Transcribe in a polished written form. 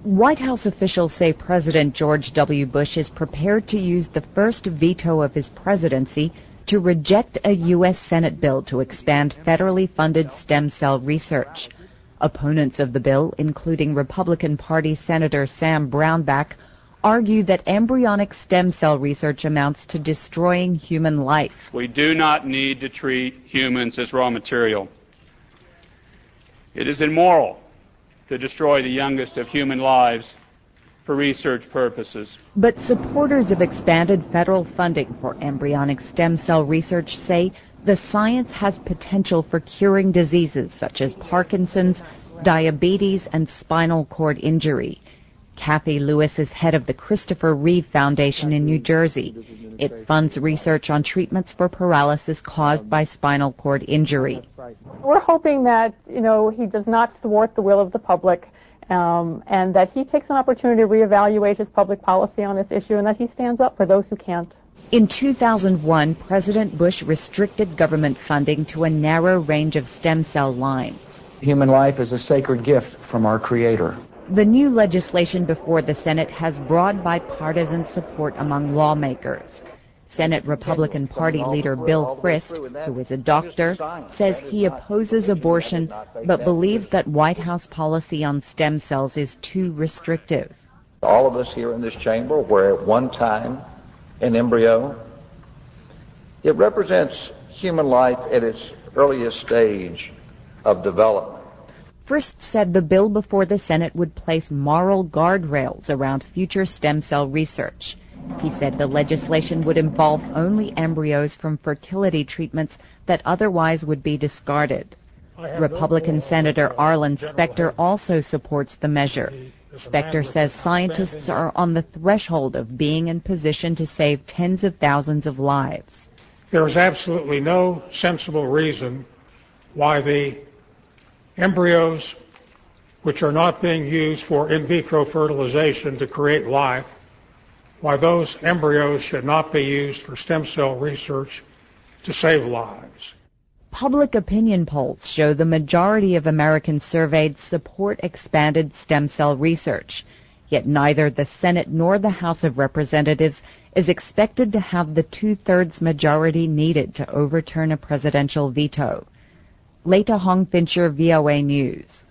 White House officials say President George W. Bush is prepared to use the first veto of his presidency to reject a U.S. Senate bill to expand federally funded stem cell research. Opponents of the bill, including Republican Party Senator Sam Brownback, argue that embryonic stem cell research amounts to destroying human life. We do not need to treat humans as raw material. It is immoral to destroy the youngest of human lives for research purposes. But supporters of expanded federal funding for embryonic stem cell research say the science has potential for curing diseases such as Parkinson's, diabetes, and spinal cord injury. Kathy Lewis is head of the Christopher Reeve Foundation in New Jersey. It funds research on treatments for paralysis caused by spinal cord injury. We're hoping that, he does not thwart the will of the public, and that he takes an opportunity to reevaluate his public policy on this issue, and that he stands up for those who can't. In 2001, President Bush restricted government funding to a narrow range of stem cell lines. Human life is a sacred gift from our Creator. The new legislation before the Senate has broad bipartisan support among lawmakers. Senate Republican Party leader Bill Frist, who is a doctor, says he opposes abortion but believes that White House policy on stem cells is too restrictive. All of us here in this chamber were at one time an embryo. It represents human life at its earliest stage of development. Frist said the bill before the Senate would place moral guardrails around future stem cell research. He said the legislation would involve only embryos from fertility treatments that otherwise would be discarded. Republican Senator Arlen Specter also supports the measure. Specter says scientists are on the threshold of being in position to save tens of thousands of lives. There is absolutely no sensible reason why the embryos which are not being used for in vitro fertilization to create life, why those embryos should not be used for stem cell research to save lives. Public opinion polls show the majority of Americans surveyed support expanded stem cell research. Yet neither the Senate nor the House of Representatives is expected to have the two-thirds majority needed to overturn a presidential veto. Leta Hong Fincher, VOA News.